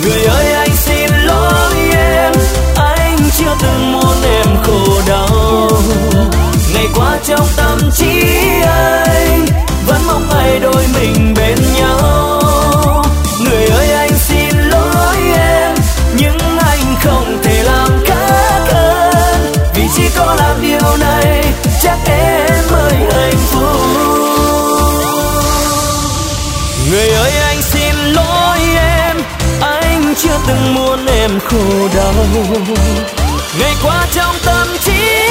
Người ơi anh xin lỗi em, anh chưa từng muốn em khổ đau. Ngày qua trong tâm trí anh vẫn mong ngày đôi mình bên nhau. Người ơi anh xin lỗi em, nhưng anh không thể làm khác hơn, vì chỉ có làm điều này chắc em mới hạnh phúc. Người ơi anh xin lỗi em, anh chưa từng muốn em khổ đau. Ngày qua trong tâm trí